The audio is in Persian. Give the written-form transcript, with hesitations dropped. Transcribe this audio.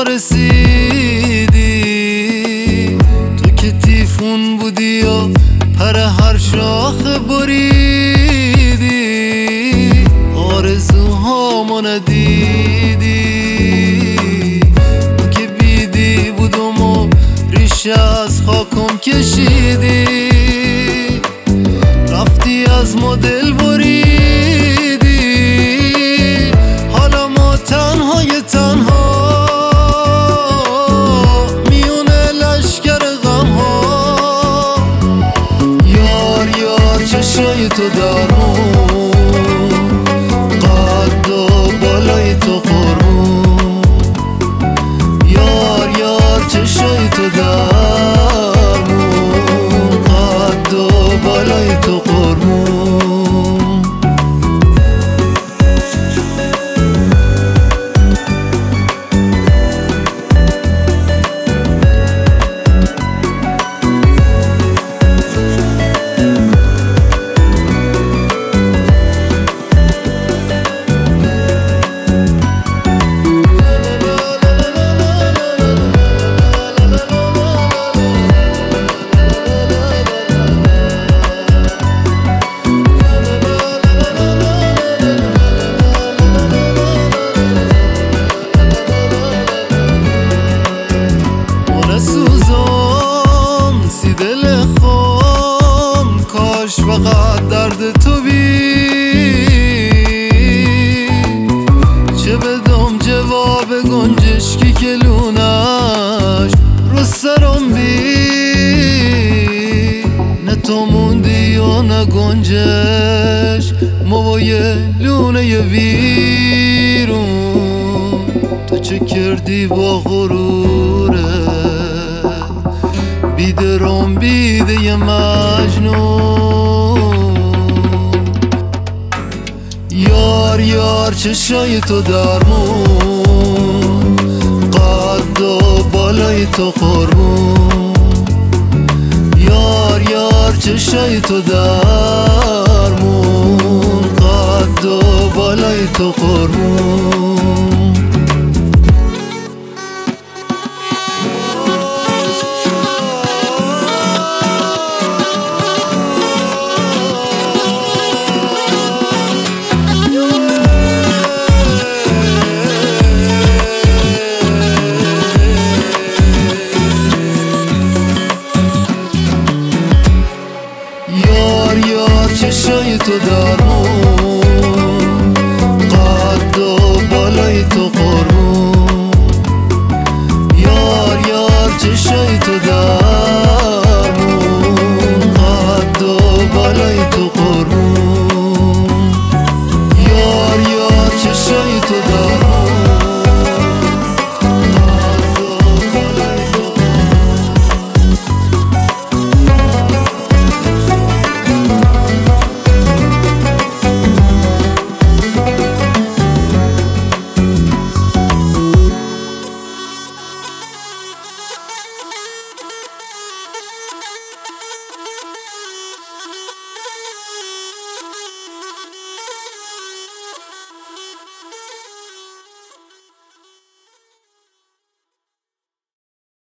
ما رسیدی. تو که تیفون بودی یا پر هر شاخه بریدی، آرزوهامو ندیدی. تو که بیدی بودم و ریشه از خاکم کشیدی، رفتی از ما دل بریدی. حالا ما تنهای تنها میونه لشکر غم ها. یار یار چشای تو درمون، قد و بالای تو قربون. یار یار چشای تو درمون، قد و بالای تو قربون. فقط درد تو بی، چه بدم جواب گنجشکی که لونش رو سرم بی. نه تو موندی و نه گنجش، ما با یه لونه ویرون. تو چه کردی با غروره بیدرم بیده یه مجنون. یار یار چشای تو درمون، قد و بالای تو قربون. یار یار چشای تو درمون، قد و بالای تو قربون.